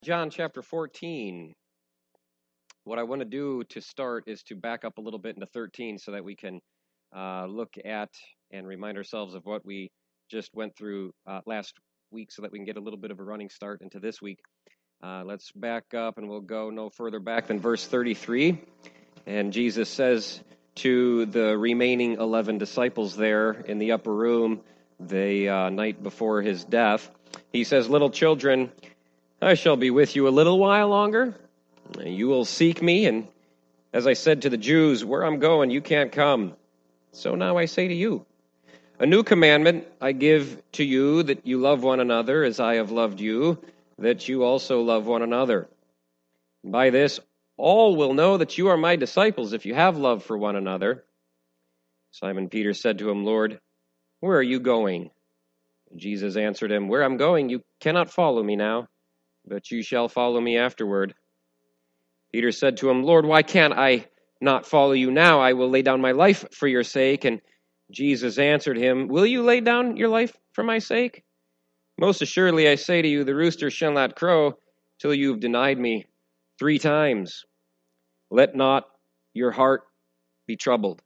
John chapter 14. What I want to do to start is to back up a little bit into 13 so that we can look at and remind ourselves of what we just went through last week so that we can get a little bit of a running start into this week. Let's back up and we'll go no further back than verse 33. And Jesus says to the remaining 11 disciples there in the upper room the night before his death, he says, "Little children, I shall be with you a little while longer. You will seek me, and as I said to the Jews, where I'm going, you can't come. So now I say to you, a new commandment I give to you, that you love one another as I have loved you, that you also love one another. By this, all will know that you are my disciples if you have love for one another." Simon Peter said to him, "Lord, where are you going?" Jesus answered him, "Where I'm going, you cannot follow me now, but you shall follow me afterward." Peter said to him, "Lord, why can't I not follow you now? I will lay down my life for your sake." And Jesus answered him, "Will you lay down your life for my sake? Most assuredly, I say to you, the rooster shall not crow till you've denied me 3 times. Let not your heart be troubled."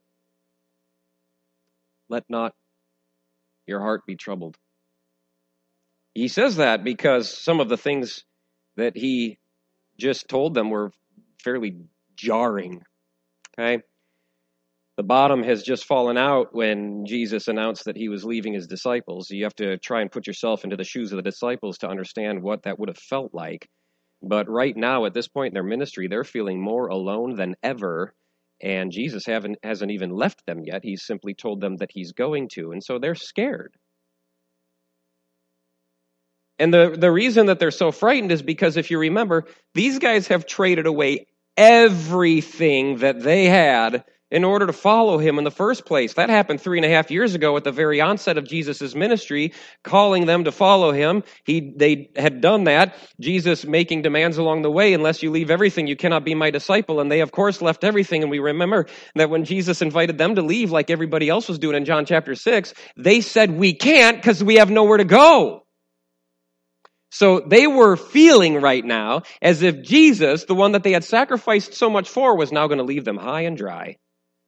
Let not your heart be troubled. He says that because some of the things that he just told them were fairly jarring. Okay? The bottom has just fallen out when Jesus announced that he was leaving his disciples. You have to try and put yourself into the shoes of the disciples to understand what that would have felt like. But right now, at this point in their ministry, they're feeling more alone than ever, and Jesus hasn't even left them yet. He's simply told them that he's going to, and so they're scared. And the reason that they're so frightened is because, if you remember, these guys have traded away everything that they had in order to follow him in the first place. That happened 3.5 years ago at the very onset of Jesus' ministry, calling them to follow him. They had done that, Jesus making demands along the way, unless you leave everything, you cannot be my disciple. And they, of course, left everything. And we remember that when Jesus invited them to leave like everybody else was doing in John chapter 6, they said, "We can't because we have nowhere to go." So they were feeling right now as if Jesus, the one that they had sacrificed so much for, was now going to leave them high and dry.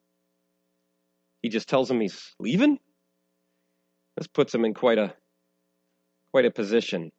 He just tells them he's leaving? This puts them in quite a position.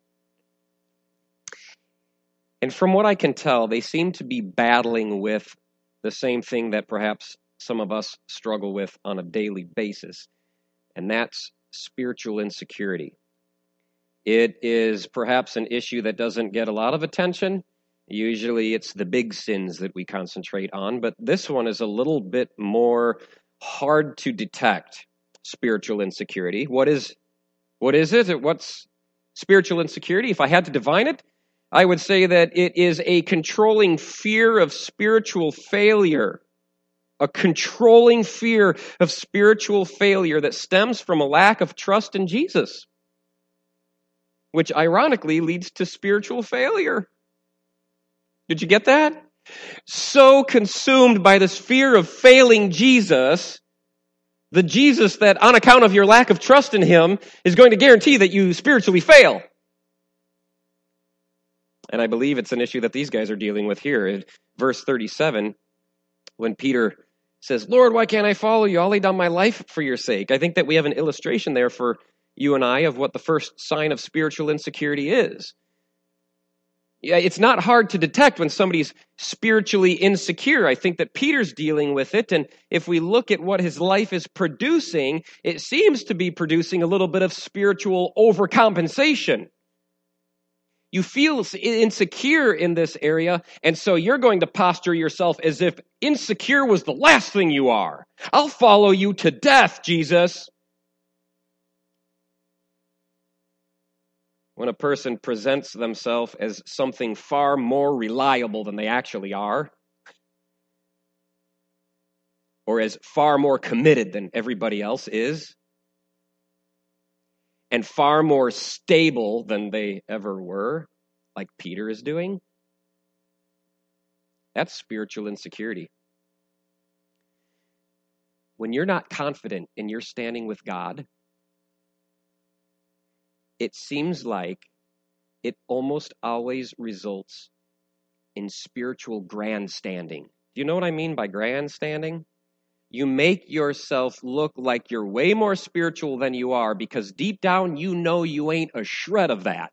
And from what I can tell, they seem to be battling with the same thing that perhaps some of us struggle with on a daily basis, and that's spiritual insecurity. It is perhaps an issue that doesn't get a lot of attention. Usually it's the big sins that we concentrate on, but this one is a little bit more hard to detect, spiritual insecurity. What is it? What's spiritual insecurity? If I had to define it, I would say that it is a controlling fear of spiritual failure. A controlling fear of spiritual failure that stems from a lack of trust in Jesus, which ironically leads to spiritual failure. Did you get that? So consumed by this fear of failing Jesus, the Jesus that on account of your lack of trust in him is going to guarantee that you spiritually fail. And I believe it's an issue that these guys are dealing with here. In verse 37, when Peter says, "Lord, why can't I follow you? I'll lay down my life for your sake." I think that we have an illustration there for you and I of what the first sign of spiritual insecurity is. Yeah, it's not hard to detect when somebody's spiritually insecure. I think that Peter's dealing with it, and if we look at what his life is producing, it seems to be producing a little bit of spiritual overcompensation. You feel insecure in this area, and so you're going to posture yourself as if insecure was the last thing you are. I'll follow you to death, Jesus. When a person presents themselves as something far more reliable than they actually are, or as far more committed than everybody else is, and far more stable than they ever were, like Peter is doing, that's spiritual insecurity. When you're not confident in your standing with God, it seems like it almost always results in spiritual grandstanding. Do you know what I mean by grandstanding? You make yourself look like you're way more spiritual than you are because deep down you know you ain't a shred of that.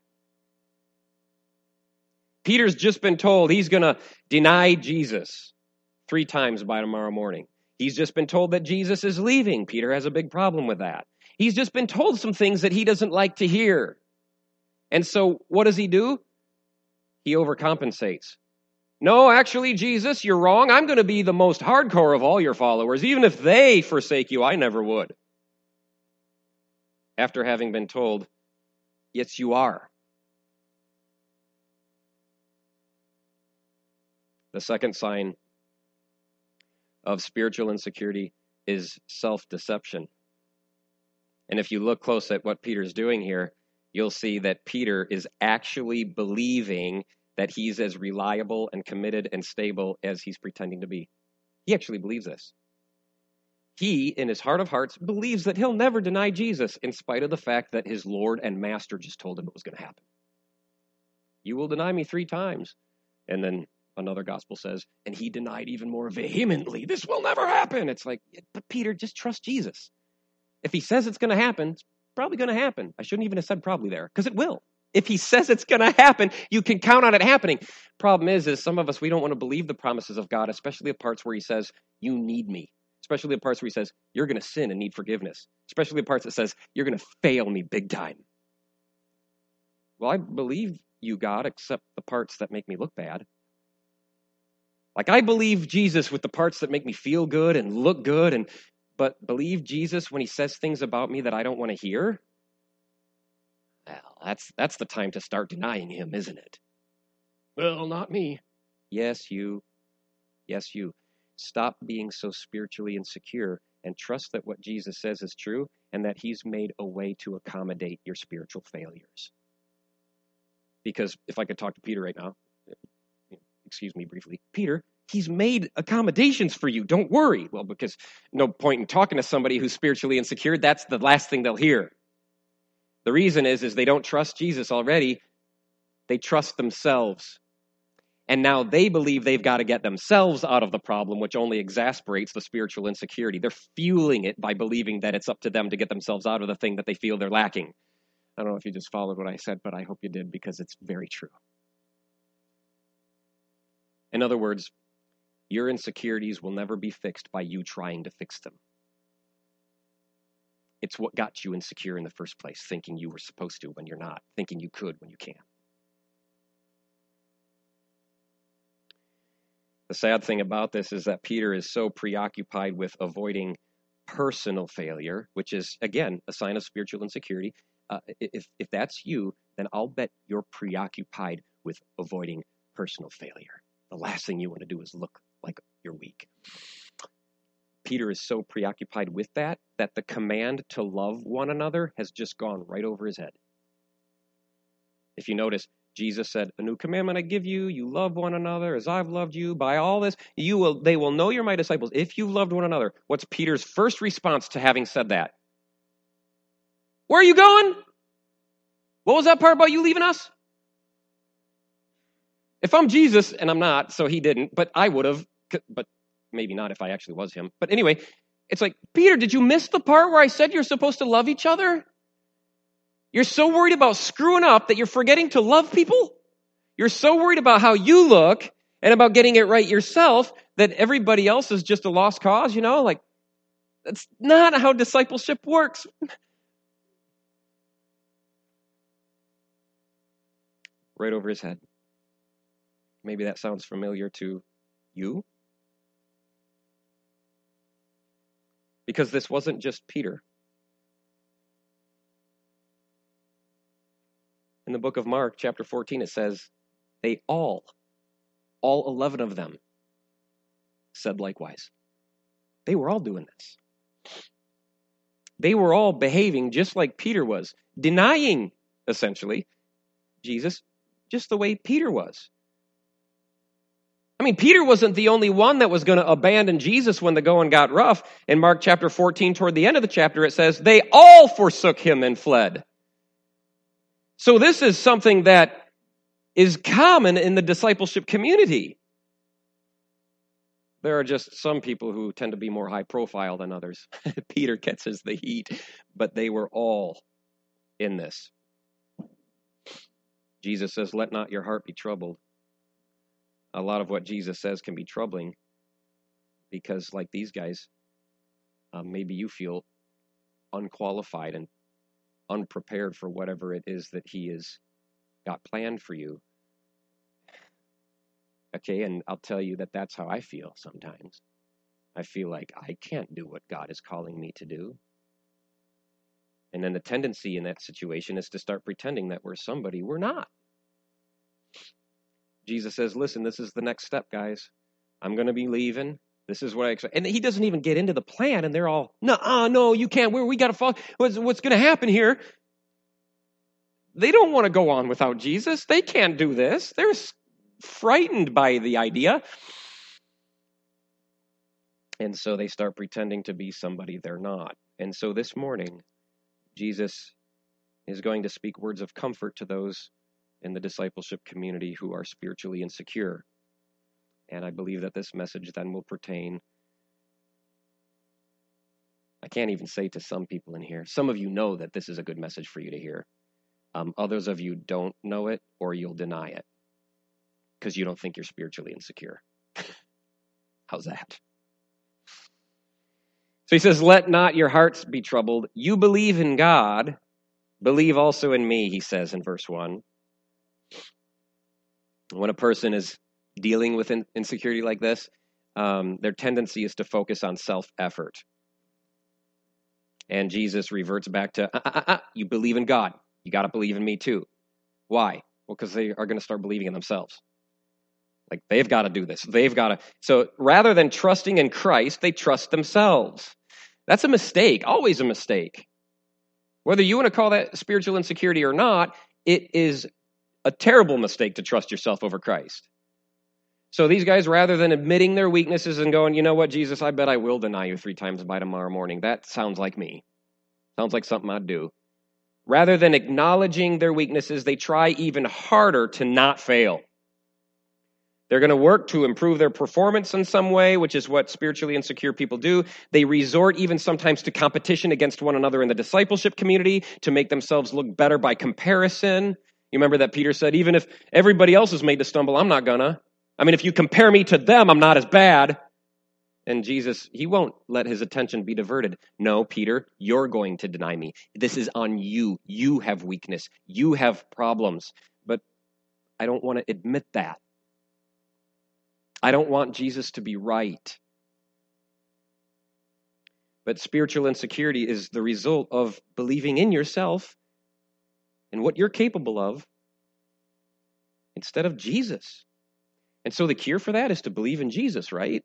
Peter's just been told he's going to deny Jesus 3 times by tomorrow morning. He's just been told that Jesus is leaving. Peter has a big problem with that. He's just been told some things that he doesn't like to hear. And so what does he do? He overcompensates. No, actually, Jesus, you're wrong. I'm going to be the most hardcore of all your followers. Even if they forsake you, I never would. After having been told, yes, you are. The second sign of spiritual insecurity is self-deception. And if you look close at what Peter's doing here, you'll see that Peter is actually believing that he's as reliable and committed and stable as he's pretending to be. He actually believes this. He, in his heart of hearts, believes that he'll never deny Jesus in spite of the fact that his Lord and Master just told him it was going to happen. You will deny me 3 times. And then another gospel says, and he denied even more vehemently, this will never happen. It's like, but Peter, just trust Jesus. If he says it's going to happen, it's probably going to happen. I shouldn't even have said probably there, because it will. If he says it's going to happen, you can count on it happening. Problem is some of us, we don't want to believe the promises of God, especially the parts where he says, you need me. Especially the parts where he says, you're going to sin and need forgiveness. Especially the parts that says, you're going to fail me big time. Well, I believe you, God, except the parts that make me look bad. Like I believe Jesus with the parts that make me feel good and look good, but believe Jesus when he says things about me that I don't want to hear? Well, that's the time to start denying him, isn't it? Well, not me. Yes, you. Yes, you. Stop being so spiritually insecure and trust that what Jesus says is true and that he's made a way to accommodate your spiritual failures. Because if I could talk to Peter right now, excuse me briefly, Peter, he's made accommodations for you. Don't worry. Well, because no point in talking to somebody who's spiritually insecure. That's the last thing they'll hear. The reason is they don't trust Jesus already. They trust themselves. And now they believe they've got to get themselves out of the problem, which only exasperates the spiritual insecurity. They're fueling it by believing that it's up to them to get themselves out of the thing that they feel they're lacking. I don't know if you just followed what I said, but I hope you did because it's very true. In other words, your insecurities will never be fixed by you trying to fix them. It's what got you insecure in the first place, thinking you were supposed to when you're not, thinking you could when you can't. The sad thing about this is that Peter is so preoccupied with avoiding personal failure, which is, again, a sign of spiritual insecurity. If that's you, then I'll bet you're preoccupied with avoiding personal failure. The last thing you want to do is look like you're weak. Peter is so preoccupied with that the command to love one another has just gone right over his head. If you notice, Jesus said, a new commandment I give you, you love one another as I've loved you. By all this, they will know you're my disciples if you've loved one another. What's Peter's first response to having said that? Where are you going? What was that part about you leaving us? If I'm Jesus, and I'm not, so he didn't, but I would have, but maybe not if I actually was him. But anyway, it's like, Peter, did you miss the part where I said you're supposed to love each other? You're so worried about screwing up that you're forgetting to love people? You're so worried about how you look and about getting it right yourself that everybody else is just a lost cause, Like, that's not how discipleship works. Right over his head. Maybe that sounds familiar to you. Because this wasn't just Peter. In the book of Mark, chapter 14, it says, they all 11 of them, said likewise. They were all doing this. They were all behaving just like Peter was, denying, essentially, Jesus just the way Peter was. I mean, Peter wasn't the only one that was going to abandon Jesus when the going got rough. In Mark chapter 14, toward the end of the chapter, it says, they all forsook him and fled. So this is something that is common in the discipleship community. There are just some people who tend to be more high profile than others. Peter catches the heat, but they were all in this. Jesus says, let not your heart be troubled. A lot of what Jesus says can be troubling because, like these guys, maybe you feel unqualified and unprepared for whatever it is that he has got planned for you. Okay, and I'll tell you that that's how I feel sometimes. I feel like I can't do what God is calling me to do. And then the tendency in that situation is to start pretending that we're somebody we're not. Jesus says, listen, this is the next step, guys. I'm going to be leaving. This is what I expect. And he doesn't even get into the plan, and they're all, no, you can't. We got to follow. What's going to happen here? They don't want to go on without Jesus. They can't do this. They're frightened by the idea. And so they start pretending to be somebody they're not. And so this morning, Jesus is going to speak words of comfort to those in the discipleship community who are spiritually insecure. And I believe that this message then will pertain, I can't even say to some people in here, some of you know that this is a good message for you to hear. Others of you don't know it, or you'll deny it because you don't think you're spiritually insecure. How's that? So he says, let not your hearts be troubled. You believe in God, believe also in me, he says in verse 1. When a person is dealing with insecurity like this, their tendency is to focus on self-effort. And Jesus reverts back to, you believe in God. You got to believe in me too. Why? Well, because they are going to start believing in themselves. Like, they've got to do this. So rather than trusting in Christ, they trust themselves. That's a mistake, always a mistake. Whether you want to call that spiritual insecurity or not, it is a terrible mistake to trust yourself over Christ. So these guys, rather than admitting their weaknesses and going, you know what, Jesus, I bet I will deny you 3 times by tomorrow morning. That sounds like me. Sounds like something I'd do. Rather than acknowledging their weaknesses, they try even harder to not fail. They're going to work to improve their performance in some way, which is what spiritually insecure people do. They resort even sometimes to competition against one another in the discipleship community to make themselves look better by comparison. You remember that Peter said, even if everybody else is made to stumble, I'm not gonna. I mean, if you compare me to them, I'm not as bad. And Jesus, he won't let his attention be diverted. No, Peter, you're going to deny me. This is on you. You have weakness. You have problems. But I don't want to admit that. I don't want Jesus to be right. But spiritual insecurity is the result of believing in yourself and what you're capable of instead of Jesus. And so the cure for that is to believe in Jesus, right?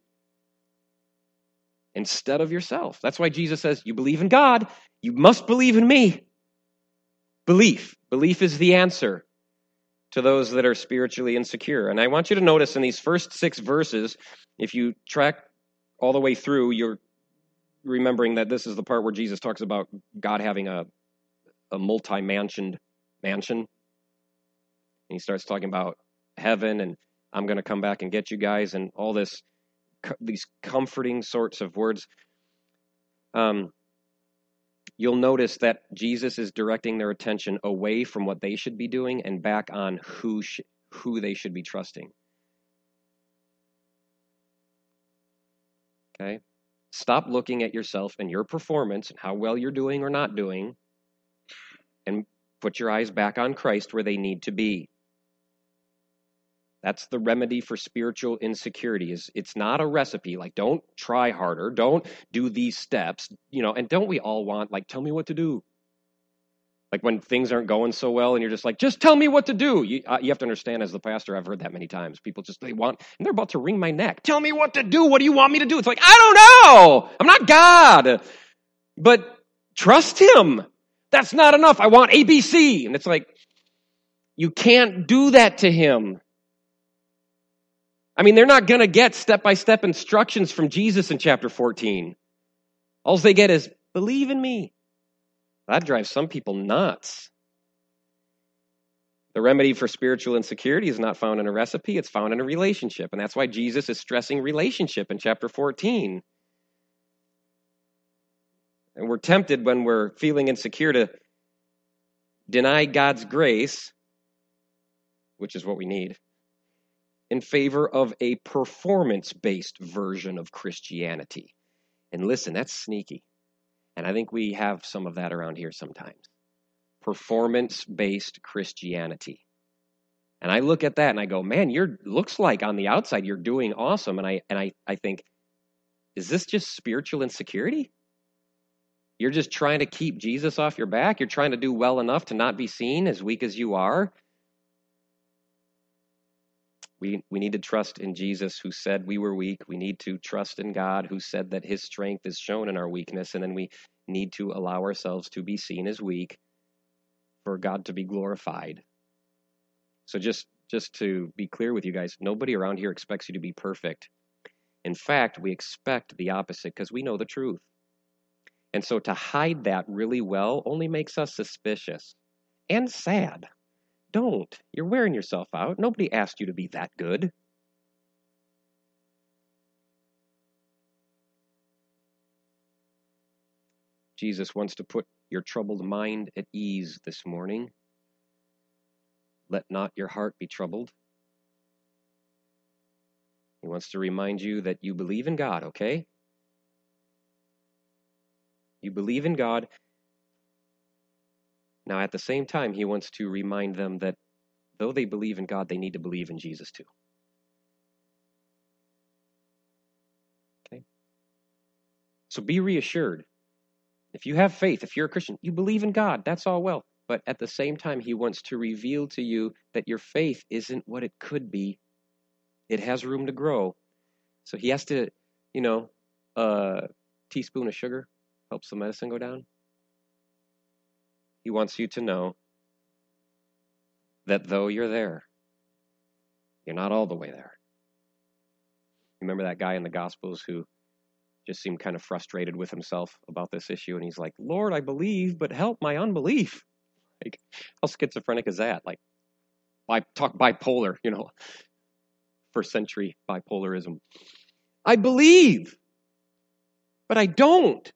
Instead of yourself. That's why Jesus says, you believe in God, you must believe in me. Belief. Belief is the answer to those that are spiritually insecure. And I want you to notice in these first 6 verses, if you track all the way through, you're remembering that this is the part where Jesus talks about God having a multi-mansioned mansion. And he starts talking about heaven and I'm going to come back and get you guys and all this, these comforting sorts of words. You'll notice that Jesus is directing their attention away from what they should be doing and back on who they should be trusting. Okay? Stop looking at yourself and your performance and how well you're doing or not doing, and put your eyes back on Christ where they need to be. That's the remedy for spiritual insecurity. It's not a recipe. Like, don't try harder. Don't do these steps. And don't we all want, like, tell me what to do? Like when things aren't going so well and you're just like, just tell me what to do. You have to understand, as the pastor, I've heard that many times. People they want, and they're about to wring my neck. Tell me what to do. What do you want me to do? It's like, I don't know. I'm not God. But trust him. That's not enough. I want ABC. And it's like, you can't do that to him. I mean, they're not going to get step-by-step instructions from Jesus in chapter 14. All they get is, believe in me. That drives some people nuts. The remedy for spiritual insecurity is not found in a recipe, it's found in a relationship. And that's why Jesus is stressing relationship in chapter 14. And we're tempted when we're feeling insecure to deny God's grace, which is what we need, in favor of a performance-based version of Christianity. And listen, that's sneaky. And I think we have some of that around here sometimes. Performance-based Christianity. And I look at that and I go, man, looks like on the outside you're doing awesome. And I think, is this just spiritual insecurity? You're just trying to keep Jesus off your back? You're trying to do well enough to not be seen as weak as you are? We need to trust in Jesus, who said we were weak. We need to trust in God, who said that his strength is shown in our weakness. And then we need to allow ourselves to be seen as weak for God to be glorified. So just to be clear with you guys, nobody around here expects you to be perfect. In fact, we expect the opposite because we know the truth. And so to hide that really well only makes us suspicious and sad. Don't. You're wearing yourself out. Nobody asked you to be that good. Jesus wants to put your troubled mind at ease this morning. Let not your heart be troubled. He wants to remind you that you believe in God, okay? You believe in God. Now, at the same time, he wants to remind them that though they believe in God, they need to believe in Jesus too. Okay? So be reassured. If you have faith, if you're a Christian, you believe in God, that's all well. But at the same time, he wants to reveal to you that your faith isn't what it could be. It has room to grow. So he has to, a teaspoon of sugar helps the medicine go down. He wants you to know that though you're there, you're not all the way there. Remember that guy in the Gospels who just seemed kind of frustrated with himself about this issue, and he's like, Lord, I believe, but help my unbelief. Like, how schizophrenic is that? Like, talk bipolar, first century bipolarism. I believe, but I don't.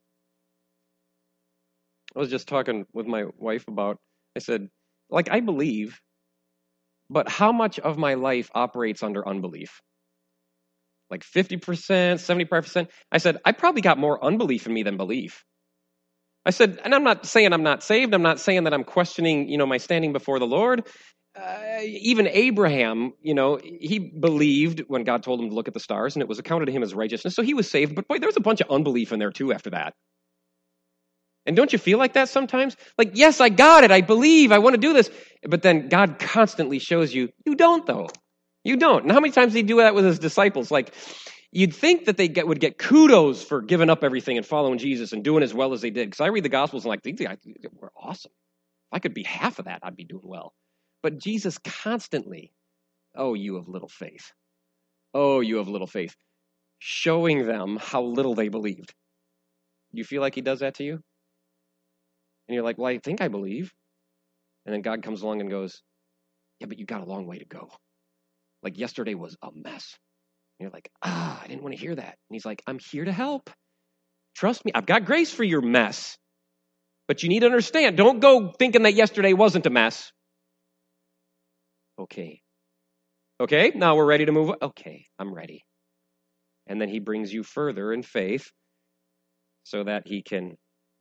I was just talking with my wife about, I said, I believe, but how much of my life operates under unbelief? Like 50%, 75%? I said, I probably got more unbelief in me than belief. I said, and I'm not saying I'm not saved. I'm not saying that I'm questioning, my standing before the Lord. Even Abraham, he believed when God told him to look at the stars, and it was accounted to him as righteousness. So he was saved. But boy, there was a bunch of unbelief in there too after that. And don't you feel like that sometimes? Like, yes, I got it. I believe. I want to do this. But then God constantly shows you, you don't, though. You don't. And how many times did he do that with his disciples? Like, you'd think that they would get kudos for giving up everything and following Jesus and doing as well as they did. Because I read the Gospels and like, these guys were awesome. If I could be half of that, I'd be doing well. But Jesus constantly, oh, you have little faith. Oh, you have little faith. Showing them how little they believed. You feel like he does that to you? And you're like, well, I think I believe. And then God comes along and goes, yeah, but you got a long way to go. Like yesterday was a mess. And you're like, I didn't want to hear that. And he's like, I'm here to help. Trust me, I've got grace for your mess. But you need to understand, don't go thinking that yesterday wasn't a mess. Okay, now we're ready to move. Okay, I'm ready. And then he brings you further in faith so that he can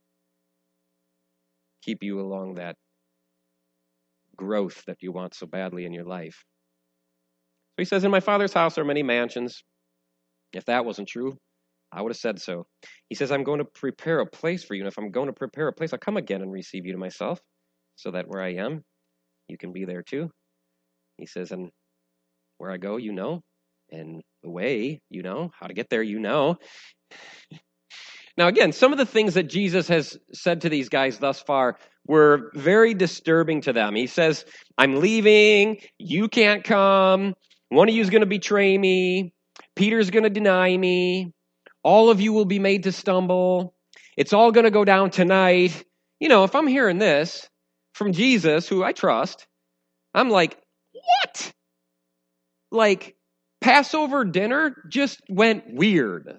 keep you along that growth that you want so badly in your life. So he says, in my Father's house are many mansions. If that wasn't true, I would have said so. He says, I'm going to prepare a place for you. And if I'm going to prepare a place, I'll come again and receive you to myself, so that where I am, you can be there too. He says, and where I go, you know, and the way, you know, how to get there, you know. Now, again, some of the things that Jesus has said to these guys thus far were very disturbing to them. He says, I'm leaving, you can't come, one of you is going to betray me, Peter's going to deny me, all of you will be made to stumble, it's all going to go down tonight. If I'm hearing this from Jesus, who I trust, I'm like, what? Like, Passover dinner just went weird.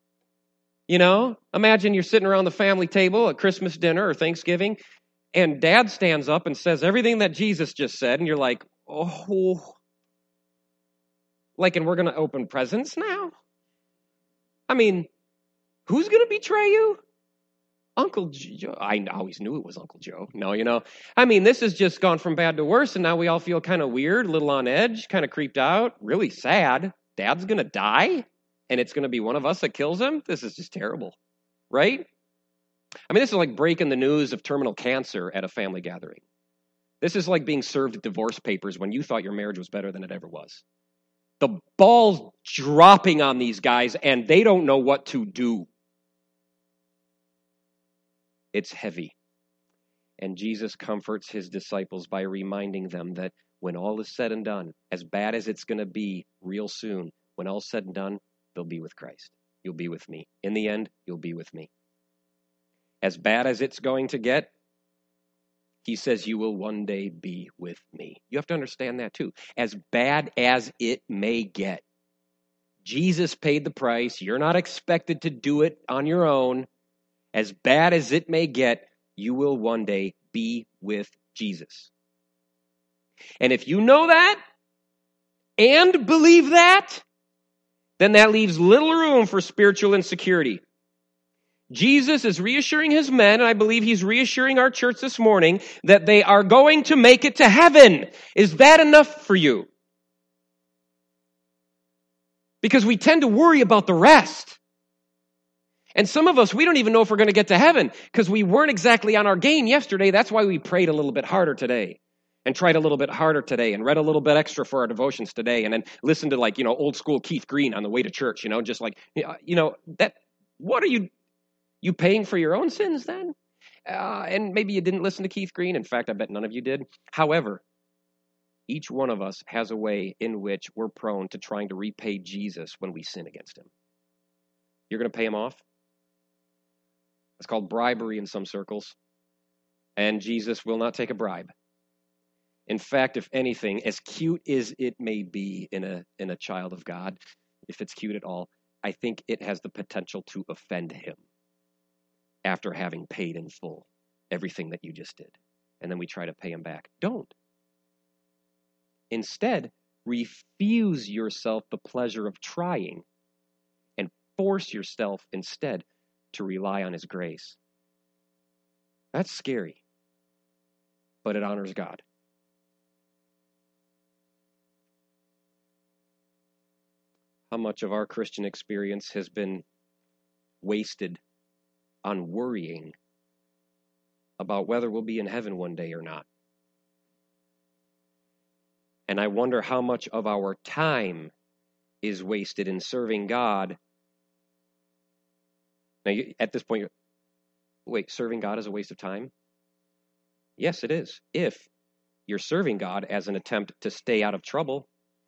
Imagine you're sitting around the family table at Christmas dinner or Thanksgiving, and Dad stands up and says everything that Jesus just said, and you're like, oh, and we're going to open presents now? I mean, who's going to betray you? Uncle Joe. I always knew it was Uncle Joe. No, this has just gone from bad to worse, and now we all feel kind of weird, a little on edge, kind of creeped out, really sad. Dad's going to die, and it's going to be one of us that kills him? This is just terrible, right? This is like breaking the news of terminal cancer at a family gathering. This is like being served divorce papers when you thought your marriage was better than it ever was. The ball's dropping on these guys, and they don't know what to do. It's heavy. And Jesus comforts his disciples by reminding them that when all is said and done, as bad as it's going to be real soon, when all's said and done, they'll be with Christ. You'll be with me. In the end, you'll be with me. As bad as it's going to get, he says, you will one day be with me. You have to understand that too. As bad as it may get, Jesus paid the price. You're not expected to do it on your own. As bad as it may get, you will one day be with Jesus. And if you know that and believe that, then that leaves little room for spiritual insecurity. Jesus is reassuring his men, and I believe he's reassuring our church this morning, that they are going to make it to heaven. Is that enough for you? Because we tend to worry about the rest. And some of us, we don't even know if we're going to get to heaven because we weren't exactly on our game yesterday. That's why we prayed a little bit harder today and tried a little bit harder today and read a little bit extra for our devotions today and then listened to old school Keith Green on the way to church, what are you paying for your own sins then? And maybe you didn't listen to Keith Green. In fact, I bet none of you did. However, each one of us has a way in which we're prone to trying to repay Jesus when we sin against him. You're going to pay him off? It's called bribery in some circles. And Jesus will not take a bribe. In fact, if anything, as cute as it may be in a child of God, if it's cute at all, I think it has the potential to offend him after having paid in full everything that you just did. And then we try to pay him back. Don't. Instead, refuse yourself the pleasure of trying and force yourself instead to rely on his grace. That's scary, but it honors God. How much of our Christian experience has been wasted on worrying about whether we'll be in heaven one day or not? And I wonder how much of our time is wasted in serving God. Now, at this point, wait, serving God is a waste of time? Yes, it is. If you're serving God as an attempt to stay out of trouble,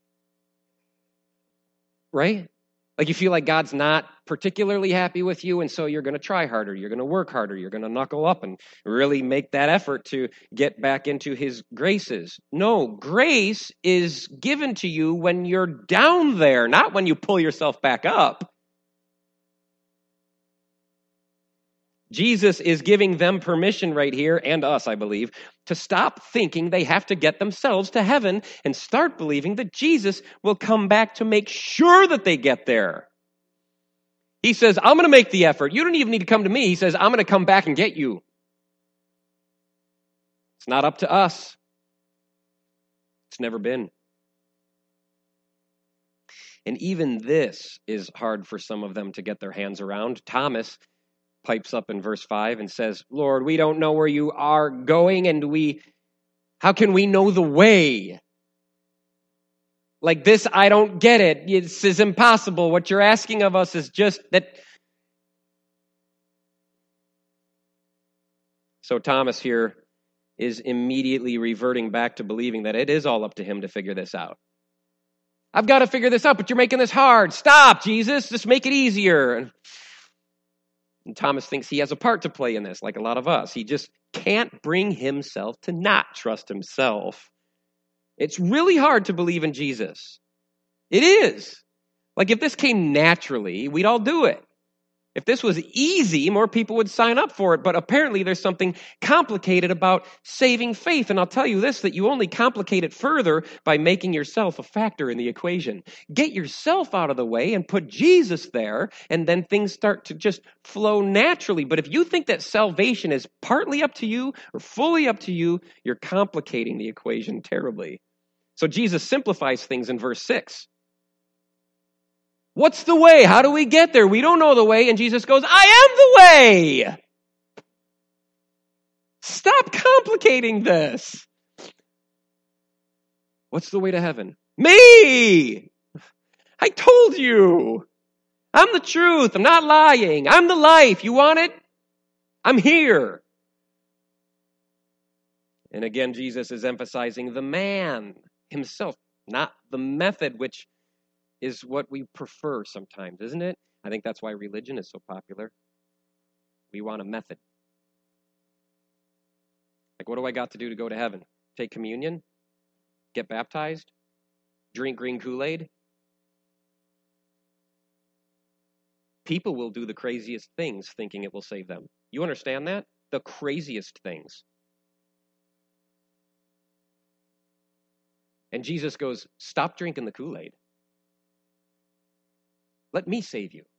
right? Like you feel like God's not particularly happy with you, and so you're going to try harder, you're going to work harder, you're going to knuckle up and really make that effort to get back into his graces. No, grace is given to you when you're down there, not when you pull yourself back up. Jesus is giving them permission right here, and us, I believe, to stop thinking they have to get themselves to heaven and start believing that Jesus will come back to make sure that they get there. He says, I'm going to make the effort. You don't even need to come to me. He says, I'm going to come back and get you. It's not up to us. It's never been. And even this is hard for some of them to get their hands around. Thomas pipes up in verse 5 and says, Lord, we don't know where you are going, and how can we know the way? Like this, I don't get it. This is impossible. What you're asking of us is just that. So Thomas here is immediately reverting back to believing that it is all up to him to figure this out. I've got to figure this out, but you're making this hard. Stop, Jesus. Just make it easier. And Thomas thinks he has a part to play in this, like a lot of us. He just can't bring himself to not trust himself. It's really hard to believe in Jesus. It is. Like if this came naturally, we'd all do it. If this was easy, more people would sign up for it. But apparently there's something complicated about saving faith. And I'll tell you this, that you only complicate it further by making yourself a factor in the equation. Get yourself out of the way and put Jesus there, and then things start to just flow naturally. But if you think that salvation is partly up to you or fully up to you, you're complicating the equation terribly. So Jesus simplifies things in verse 6. What's the way? How do we get there? We don't know the way. And Jesus goes, I am the way. Stop complicating this. What's the way to heaven? Me. I told you. I'm the truth. I'm not lying. I'm the life. You want it? I'm here. And again, Jesus is emphasizing the man himself, not the method, which is what we prefer sometimes, isn't it? I think that's why religion is so popular. We want a method. Like, what do I got to do to go to heaven? Take communion? Get baptized? Drink green Kool-Aid? People will do the craziest things thinking it will save them. You understand that? The craziest things. And Jesus goes, stop drinking the Kool-Aid. Let me save you.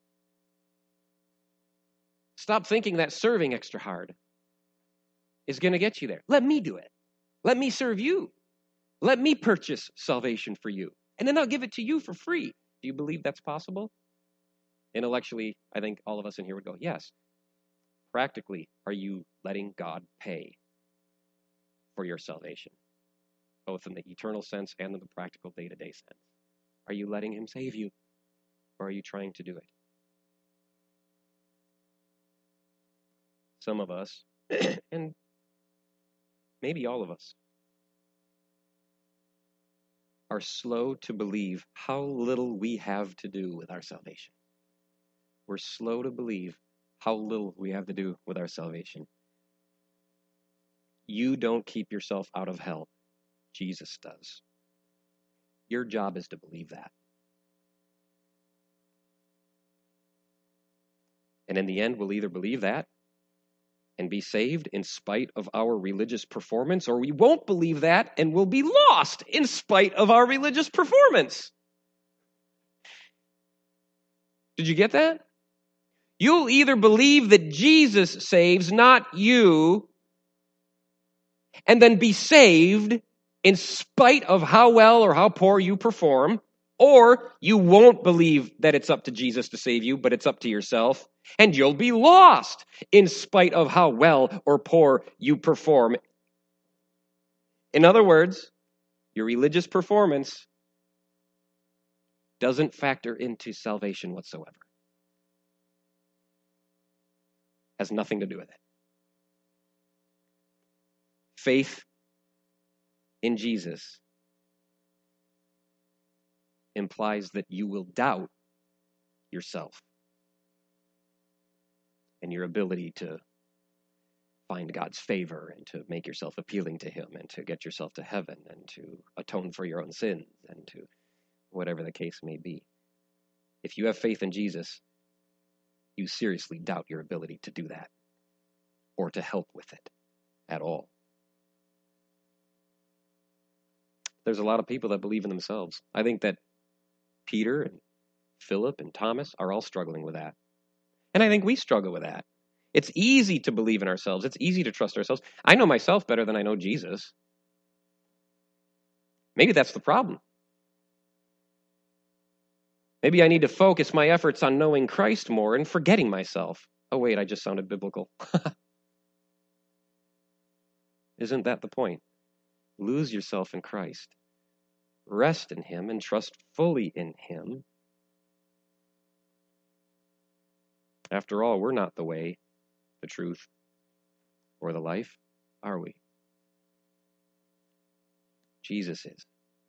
Stop thinking that serving extra hard is going to get you there. Let me do it. Let me serve you. Let me purchase salvation for you. And then I'll give it to you for free. Do you believe that's possible? Intellectually, I think all of us in here would go, yes. Practically, are you letting God pay for your salvation? Both in the eternal sense and in the practical day-to-day sense. Are you letting him save you? Or are you trying to do it? Some of us, and maybe all of us, are slow to believe how little we have to do with our salvation. We're slow to believe how little we have to do with our salvation. You don't keep yourself out of hell. Jesus does. Your job is to believe that. And in the end, we'll either believe that and be saved in spite of our religious performance, or we won't believe that and we'll be lost in spite of our religious performance. Did you get that? You'll either believe that Jesus saves, not you, and then be saved in spite of how well or how poor you perform, or you won't believe that it's up to Jesus to save you, but it's up to yourself, and you'll be lost in spite of how well or poor you perform. In other words, your religious performance doesn't factor into salvation whatsoever. Has nothing to do with it. Faith in Jesus implies that you will doubt yourself and your ability to find God's favor and to make yourself appealing to him and to get yourself to heaven and to atone for your own sins and to whatever the case may be. If you have faith in Jesus, you seriously doubt your ability to do that or to help with it at all. There's a lot of people that believe in themselves. I think that Peter and Philip and Thomas are all struggling with that. And I think we struggle with that. It's easy to believe in ourselves. It's easy to trust ourselves. I know myself better than I know Jesus. Maybe that's the problem. Maybe I need to focus my efforts on knowing Christ more and forgetting myself. Oh, wait, I just sounded biblical. Isn't that the point? Lose yourself in Christ. Rest in him and trust fully in him. After all, we're not the way, the truth, or the life, are we? Jesus is.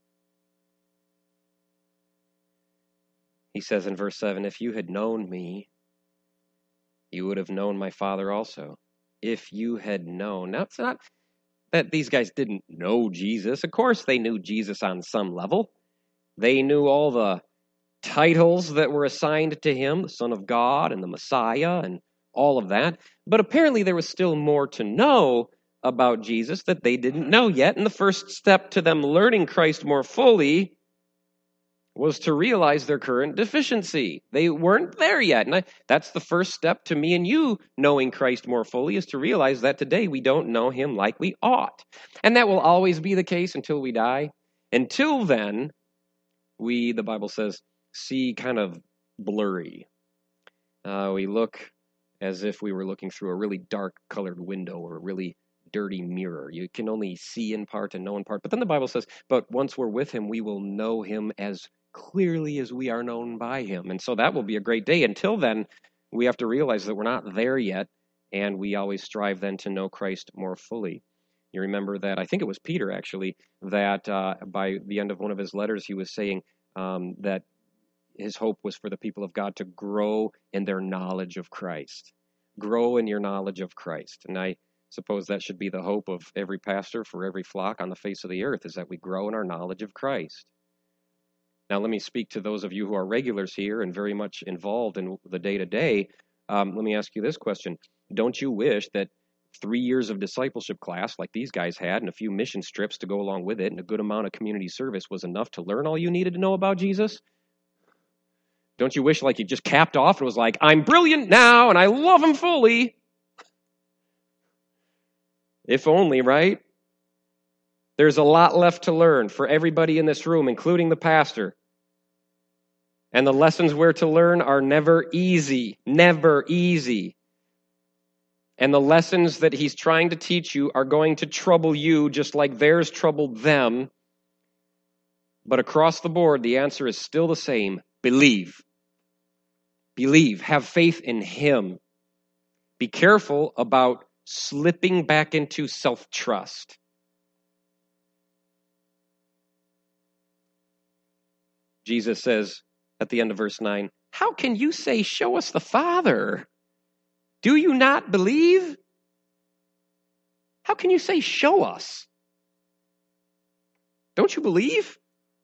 He says in verse 7, if you had known me, you would have known my Father also. If you had known. Now, it's not that these guys didn't know Jesus. Of course they knew Jesus on some level. They knew all the titles that were assigned to him, the Son of God and the Messiah and all of that. But apparently there was still more to know about Jesus that they didn't know yet. And the first step to them learning Christ more fully was to realize their current deficiency. They weren't there yet. And that's the first step to me and you knowing Christ more fully, is to realize that today we don't know him like we ought. And that will always be the case until we die. Until then, we, the Bible says, see kind of blurry. We look as if we were looking through a really dark colored window or a really dirty mirror. You can only see in part and know in part. But then the Bible says, but once we're with him, we will know him as clearly as we are known by him. And so that will be a great day. Until then, we have to realize that we're not there yet, and we always strive then to know Christ more fully. You remember that, I think it was Peter actually, that by the end of one of his letters, he was saying that his hope was for the people of God to grow in their knowledge of Christ. Grow in your knowledge of Christ. And I suppose that should be the hope of every pastor for every flock on the face of the earth, is that we grow in our knowledge of Christ. Now, let me speak to those of you who are regulars here and very much involved in the day-to-day. Let me ask you this question. Don't you wish that 3 years of discipleship class like these guys had and a few mission trips to go along with it and a good amount of community service was enough to learn all you needed to know about Jesus? Don't you wish like you just capped off and was like, I'm brilliant now and I love him fully? If only, right? There's a lot left to learn for everybody in this room, including the pastor. And the lessons we're to learn are never easy. Never easy. And the lessons that he's trying to teach you are going to trouble you just like theirs troubled them. But across the board, the answer is still the same. Believe. Believe. Have faith in him. Be careful about slipping back into self-trust. Jesus says at the end of verse 9, how can you say, show us the Father? Do you not believe? How can you say, show us? Don't you believe?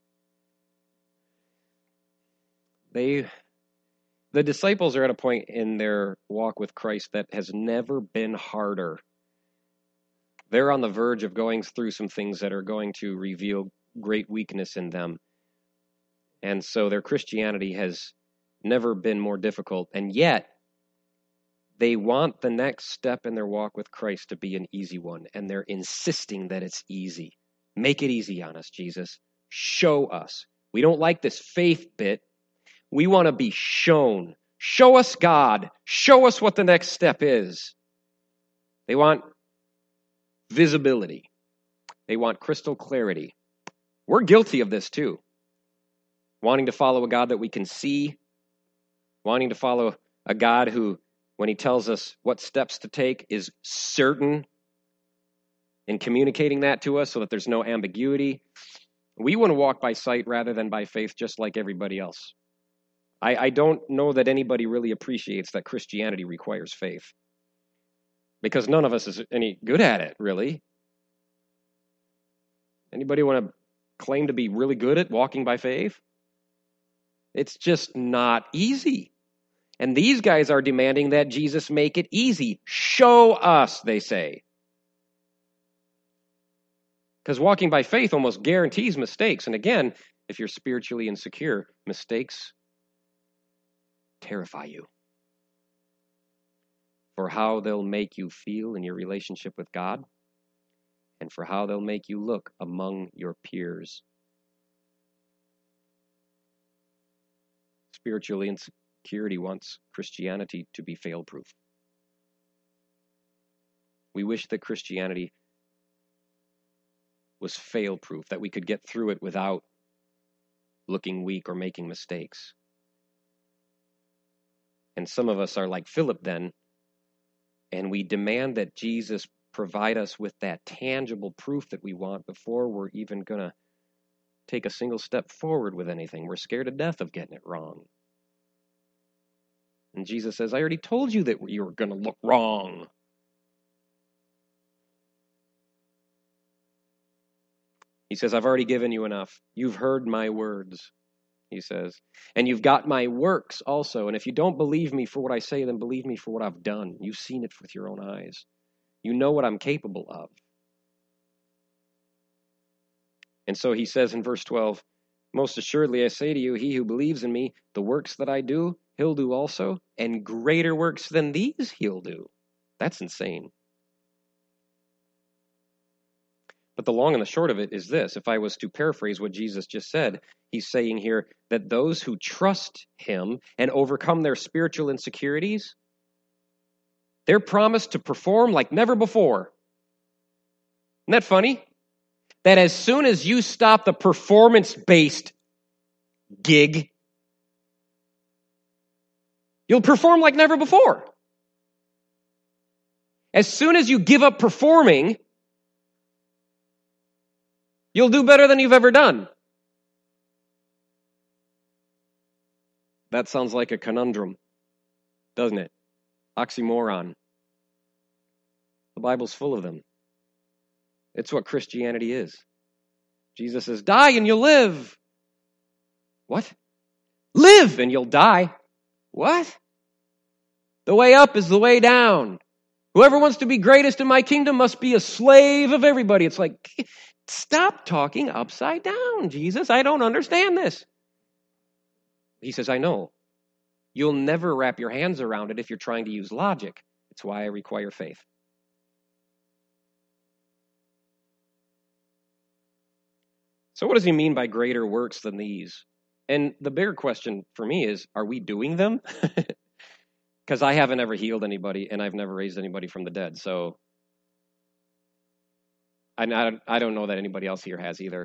The disciples are at a point in their walk with Christ that has never been harder. They're on the verge of going through some things that are going to reveal great weakness in them. And so their Christianity has never been more difficult. And yet, they want the next step in their walk with Christ to be an easy one. And they're insisting that it's easy. Make it easy on us, Jesus. Show us. We don't like this faith bit. We want to be shown. Show us God. Show us what the next step is. They want visibility. They want crystal clarity. We're guilty of this too. Wanting to follow a God that we can see. Wanting to follow a God who, when he tells us what steps to take, is certain in communicating that to us so that there's no ambiguity. We want to walk by sight rather than by faith, just like everybody else. I don't know that anybody really appreciates that Christianity requires faith, because none of us is any good at it, really. Anybody want to claim to be really good at walking by faith? It's just not easy. And these guys are demanding that Jesus make it easy. Show us, they say. Because walking by faith almost guarantees mistakes. And again, if you're spiritually insecure, mistakes terrify you. For how they'll make you feel in your relationship with God, and for how they'll make you look among your peers. Spiritual insecurity wants Christianity to be fail-proof. We wish that Christianity was fail-proof, that we could get through it without looking weak or making mistakes. And some of us are like Philip then, and we demand that Jesus provide us with that tangible proof that we want before we're even going to take a single step forward with anything. We're scared to death of getting it wrong. And Jesus says, I already told you that you were going to look wrong. He says, I've already given you enough. You've heard my words, he says. And you've got my works also. And if you don't believe me for what I say, then believe me for what I've done. You've seen it with your own eyes. You know what I'm capable of. And so he says in verse 12, most assuredly I say to you, he who believes in me, the works that I do, he'll do also, and greater works than these he'll do. That's insane. But the long and the short of it is this. If I was to paraphrase what Jesus just said, he's saying here that those who trust him and overcome their spiritual insecurities, they're promised to perform like never before. Isn't that funny? That as soon as you stop the performance-based gig, you'll perform like never before. As soon as you give up performing, you'll do better than you've ever done. That sounds like a conundrum, doesn't it? Oxymoron. The Bible's full of them. It's what Christianity is. Jesus says, die and you'll live. What? Live and you'll die. What? The way up is the way down. Whoever wants to be greatest in my kingdom must be a slave of everybody. It's like, stop talking upside down, Jesus. I don't understand this. He says, I know. You'll never wrap your hands around it if you're trying to use logic. It's why I require faith. So what does he mean by greater works than these? And the bigger question for me is, are we doing them? Because I haven't ever healed anybody and I've never raised anybody from the dead. So I don't know that anybody else here has either.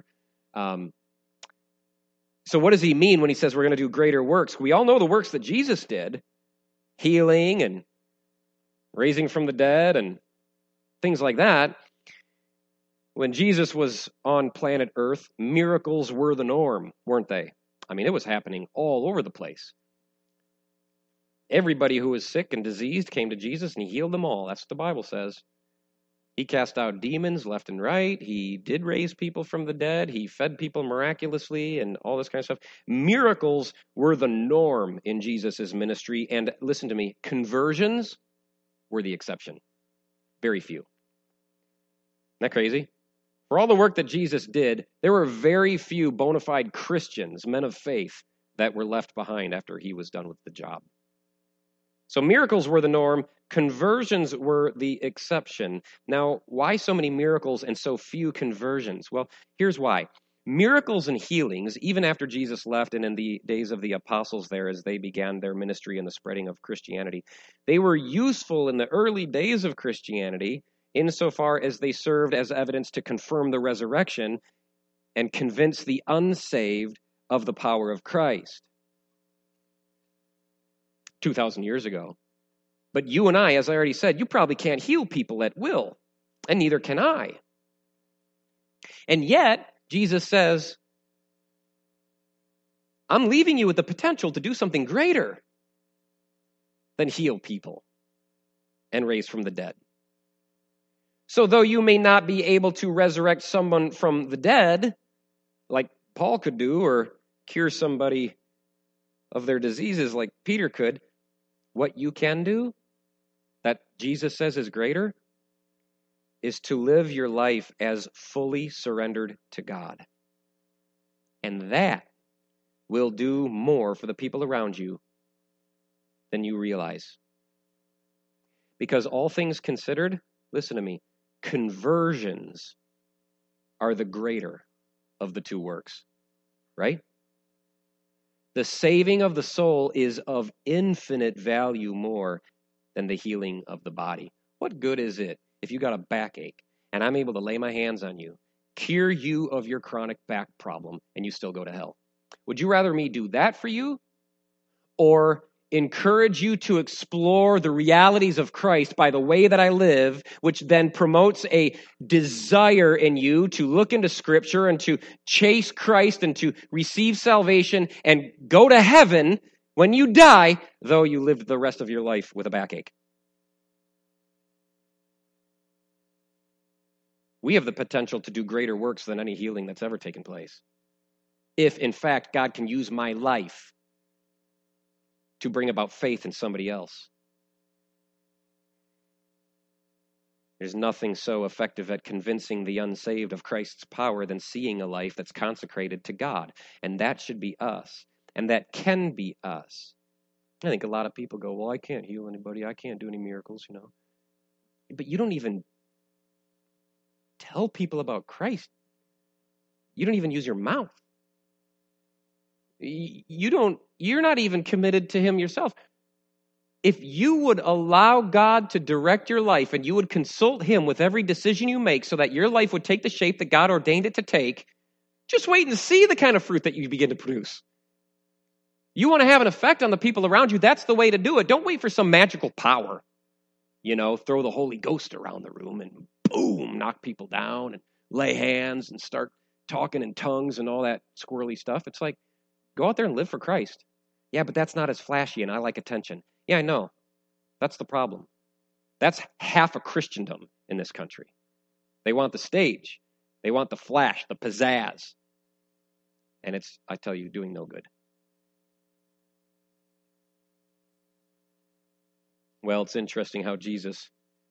So what does he mean when he says we're going to do greater works? We all know the works that Jesus did. Healing and raising from the dead and things like that. When Jesus was on planet Earth, miracles were the norm, weren't they? I mean, it was happening all over the place. Everybody who was sick and diseased came to Jesus and he healed them all. That's what the Bible says. He cast out demons left and right. He did raise people from the dead. He fed people miraculously and all this kind of stuff. Miracles were the norm in Jesus' ministry. And listen to me, conversions were the exception. Very few. Isn't that crazy? For all the work that Jesus did, there were very few bona fide Christians, men of faith, that were left behind after he was done with the job. So miracles were the norm. Conversions were the exception. Now, why so many miracles and so few conversions? Well, here's why. Miracles and healings, even after Jesus left and in the days of the apostles there as they began their ministry and the spreading of Christianity, they were useful in the early days of Christianity insofar as they served as evidence to confirm the resurrection and convince the unsaved of the power of Christ. 2,000 years ago. But you and I, as I already said, you probably can't heal people at will, and neither can I. And yet, Jesus says, I'm leaving you with the potential to do something greater than heal people and raise from the dead. So though you may not be able to resurrect someone from the dead, like Paul could do, or cure somebody of their diseases like Peter could, what you can do, that Jesus says is greater, is to live your life as fully surrendered to God. And that will do more for the people around you than you realize. Because all things considered, listen to me, conversions are the greater of the two works, right? The saving of the soul is of infinite value more than the healing of the body. What good is it if you got a backache and I'm able to lay my hands on you, cure you of your chronic back problem, and you still go to hell? Would you rather me do that for you or encourage you to explore the realities of Christ by the way that I live, which then promotes a desire in you to look into Scripture and to chase Christ and to receive salvation and go to heaven when you die, though you lived the rest of your life with a backache? we have the potential to do greater works than any healing that's ever taken place. If, in fact, God can use my life to bring about faith in somebody else. There's nothing so effective at convincing the unsaved of Christ's power than seeing a life that's consecrated to God. And that should be us. And that can be us. I think a lot of people go, well, I can't heal anybody. I can't do any miracles, But you don't even tell people about Christ. You don't even use your mouth. You're not even committed to him yourself. If you would allow God to direct your life and you would consult him with every decision you make so that your life would take the shape that God ordained it to take, just wait and see the kind of fruit that you begin to produce. You want to have an effect on the people around you, that's the way to do it. Don't wait for some magical power. Throw the Holy Ghost around the room and boom, knock people down and lay hands and start talking in tongues and all that squirrely stuff. It's like, go out there and live for Christ. Yeah, but that's not as flashy and I like attention. Yeah, I know. That's the problem. That's half of Christendom in this country. They want the stage. They want the flash, the pizzazz. And it's, I tell you, doing no good. Well, it's interesting how Jesus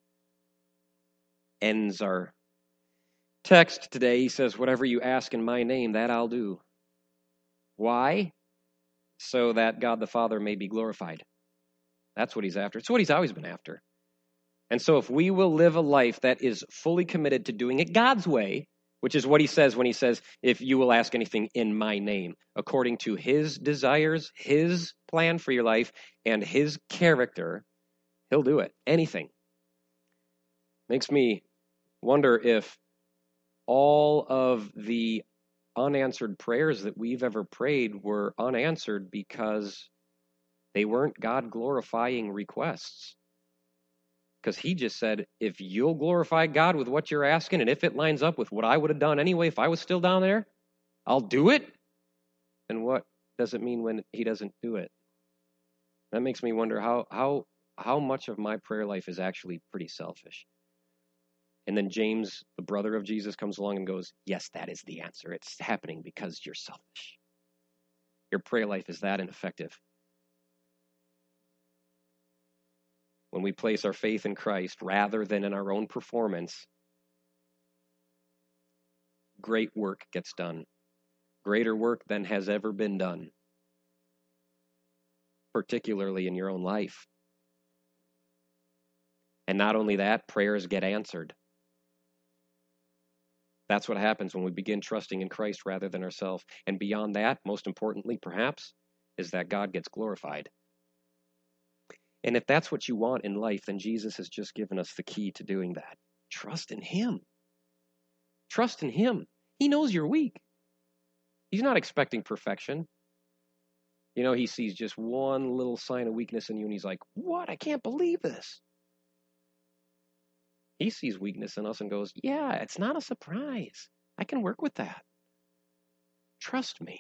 ends our text today. He says, whatever you ask in my name, that I'll do. Why? So that God the Father may be glorified. That's what he's after. It's what he's always been after. And so if we will live a life that is fully committed to doing it God's way, which is what he says when he says, if you will ask anything in my name, according to his desires, his plan for your life, and his character, he'll do it. Anything. Makes me wonder if all of the unanswered prayers that we've ever prayed were unanswered because they weren't God-glorifying requests. Because he just said, if you'll glorify God with what you're asking, and if it lines up with what I would have done anyway if I was still down there, I'll do it. And what does it mean when he doesn't do it? That makes me wonder how much of my prayer life is actually pretty selfish. And then James, the brother of Jesus, comes along and goes, yes, that is the answer. It's happening because you're selfish. Your prayer life is that ineffective. When we place our faith in Christ rather than in our own performance, great work gets done. Greater work than has ever been done, particularly in your own life. And not only that, prayers get answered. That's what happens when we begin trusting in Christ rather than ourselves. And beyond that, most importantly, perhaps, is that God gets glorified. And if that's what you want in life, then Jesus has just given us the key to doing that. Trust in him. Trust in him. He knows you're weak. He's not expecting perfection. He sees just one little sign of weakness in you, and he's like, what? I can't believe this. He sees weakness in us and goes, yeah, it's not a surprise. I can work with that. Trust me.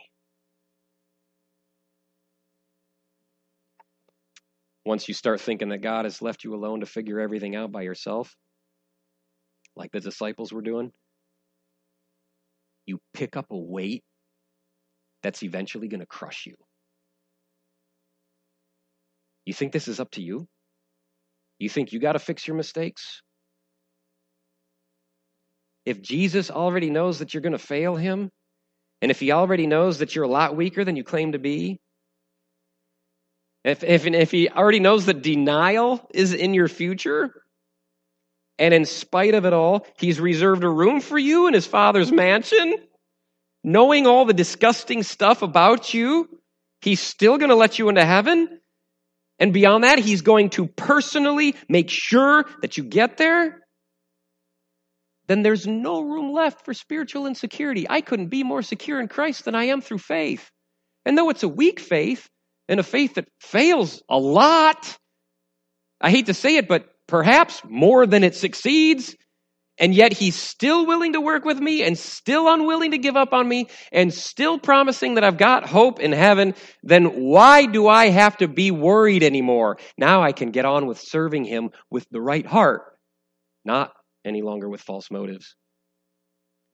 Once you start thinking that God has left you alone to figure everything out by yourself, like the disciples were doing, you pick up a weight that's eventually going to crush you. You think this is up to you? You think you got to fix your mistakes? If Jesus already knows that you're going to fail him, and if he already knows that you're a lot weaker than you claim to be, if he already knows that denial is in your future, and in spite of it all, he's reserved a room for you in his Father's mansion, knowing all the disgusting stuff about you, he's still going to let you into heaven, and beyond that, he's going to personally make sure that you get there, then there's no room left for spiritual insecurity. I couldn't be more secure in Christ than I am through faith. And though it's a weak faith, and a faith that fails a lot, I hate to say it, but perhaps more than it succeeds, and yet he's still willing to work with me and still unwilling to give up on me and still promising that I've got hope in heaven, then why do I have to be worried anymore? Now I can get on with serving him with the right heart, not any longer with false motives.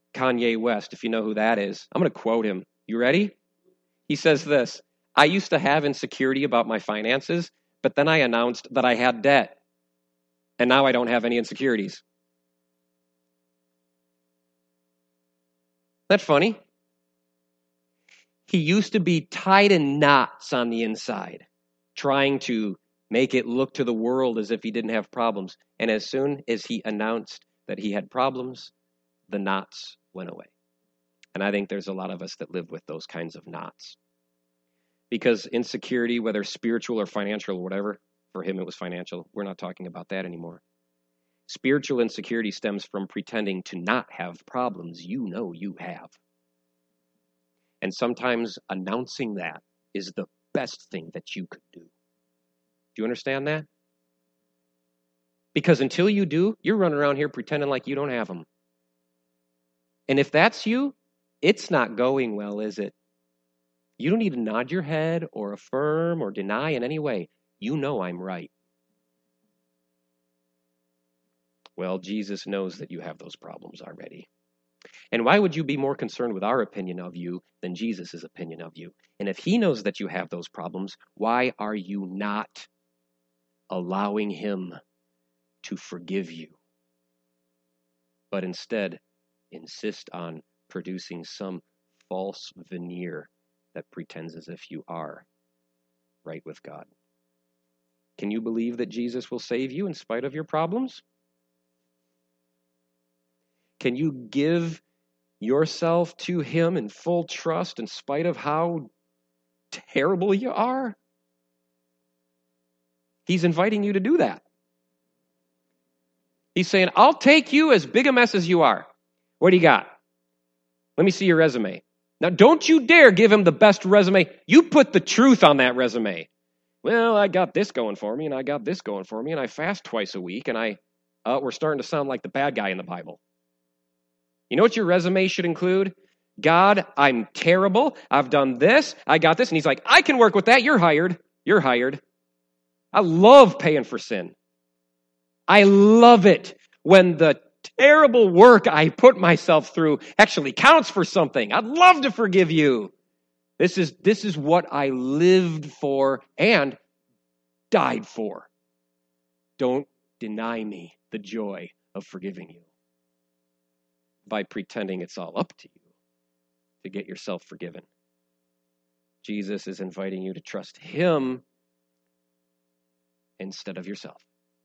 Kanye West, if you know who that is. I'm going to quote him. You ready? He says this: I used to have insecurity about my finances, but then I announced that I had debt. And now I don't have any insecurities. That's funny. He used to be tied in knots on the inside, trying to make it look to the world as if he didn't have problems. And as soon as he announced that he had problems, the knots went away. And I think there's a lot of us that live with those kinds of knots. Because insecurity, whether spiritual or financial or whatever, for him it was financial. We're not talking about that anymore. Spiritual insecurity stems from pretending to not have problems you know you have. And sometimes announcing that is the best thing that you could do. Do you understand that? Because until you do, you're running around here pretending like you don't have them. And if that's you, it's not going well, is it? You don't need to nod your head or affirm or deny in any way. You know I'm right. Well, Jesus knows that you have those problems already. And why would you be more concerned with our opinion of you than Jesus' opinion of you? And if he knows that you have those problems, why are you not allowing him to forgive you? But instead, insist on producing some false veneer that pretends as if you are right with God. Can you believe that Jesus will save you in spite of your problems? Can you give yourself to him in full trust in spite of how terrible you are? He's inviting you to do that. He's saying, I'll take you as big a mess as you are. What do you got? Let me see your resume. Now, don't you dare give him the best resume. You put the truth on that resume. Well, I got this going for me, and I got this going for me, and I fast twice a week, and we're starting to sound like the bad guy in the Bible. You know what your resume should include? God, I'm terrible. I've done this. I got this. And he's like, I can work with that. You're hired. You're hired. I love paying for sin. I love it when the terrible work I put myself through actually counts for something. I'd love to forgive you. This is what I lived for and died for. Don't deny me the joy of forgiving you by pretending it's all up to you to get yourself forgiven. Jesus is inviting you to trust him instead of yourself.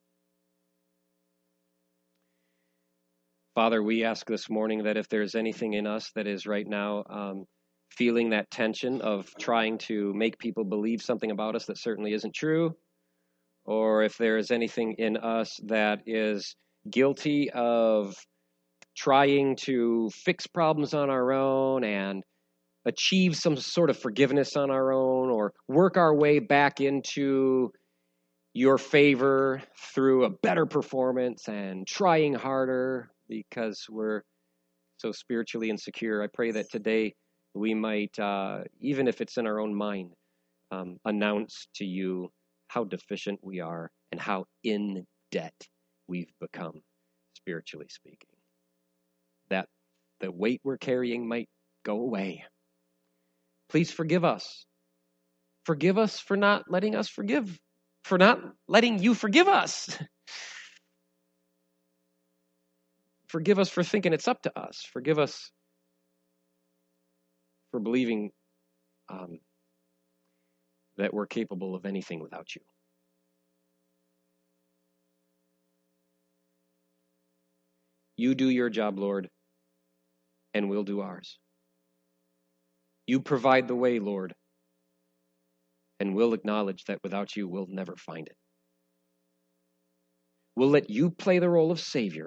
Father, we ask this morning that if there's anything in us that is right now feeling that tension of trying to make people believe something about us that certainly isn't true, or if there is anything in us that is guilty of trying to fix problems on our own and achieve some sort of forgiveness on our own, or work our way back into your favor through a better performance and trying harder because we're so spiritually insecure, I pray that today we might, even if it's in our own mind, announce to you how deficient we are and how in debt we've become, spiritually speaking. That the weight we're carrying might go away. Please forgive us. Forgive us for not letting us forgive, for not letting you forgive us. Forgive us for thinking it's up to us. Forgive us for believing that we're capable of anything without you. You do your job, Lord, and we'll do ours. You provide the way, Lord, and we'll acknowledge that without you, we'll never find it. We'll let you play the role of Savior,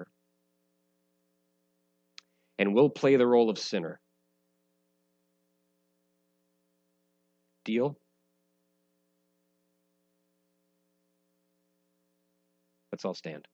and we'll play the role of sinner. Deal? Let's all stand.